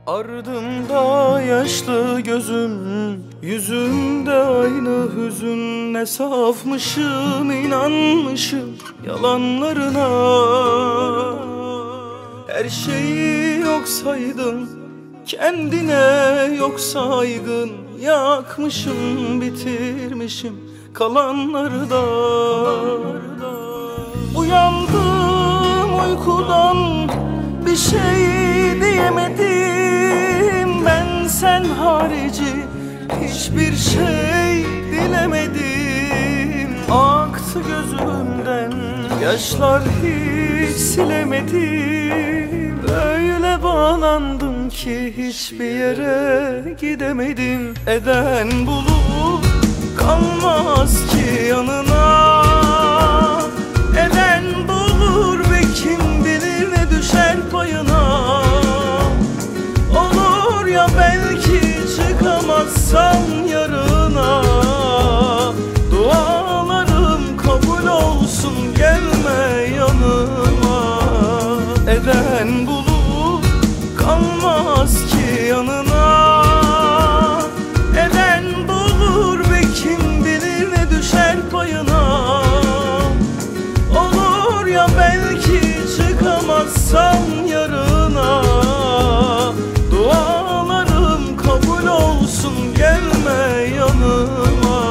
Ardımda yaşlı gözüm, yüzümde aynı hüzün. Ne safmışım, inanmışım yalanlarına. Her şeyi yok saydım, kendine yok saygın. Yakmışım, bitirmişim kalanları da. Uyandım uykudan, bir şey diyemedim. Ben sen harici hiçbir şey dilemedim. Aktı gözümden yaşlar, hiç silemedim. Öyle bağlandım ki hiçbir yere gidemedim. Eden bulur kalmaz ki yanına. Eden bulur ve kim bilir ne düşer payına. Olur ya belki çıkamazsam yarına. Dualarım kabul olsun, gelme yanıma. Eden bulur kalmaz ki yanına. Eden bulur ve kim bilir ne düşer payına. Olur ya belki çıkamazsam yarına. Dualarım kabul olsun, gelme yanıma.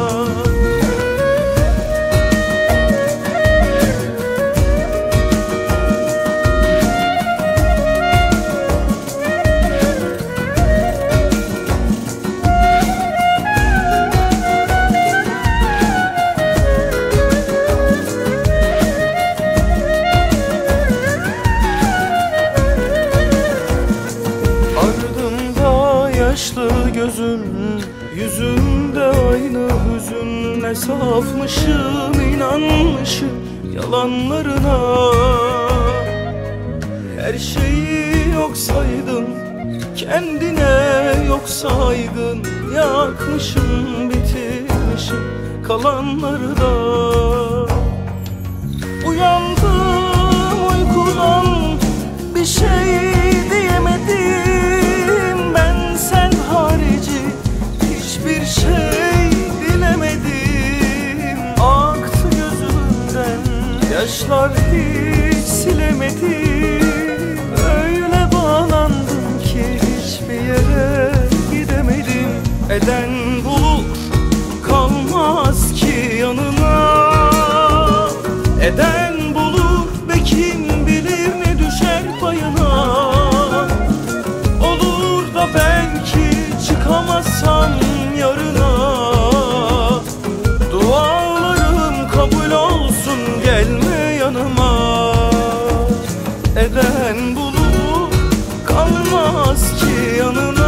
Yaşlı gözüm, yüzümde aynı hüzün. Ne safmışım, inanmışım yalanlarına. Her şeyi yok saydım, kendine yok saygın. Yakmışım, bitirmişim kalanları da. Uyandım uykudan, bir şey diyemedim. Hiçbir şey dilemedim. Aktı gözümden yaşlar, hiç silemedim. Öyle bağlandım ki hiçbir yere gidemedim. Eden bulur kalmaz ki yanına. Eden bulur ve kim bilir ne düşer payına. Olur da belki çıkamazsam yarına. Dualarım kabul olsun, gelme yanıma. Eden bulur kalmaz ki yanına.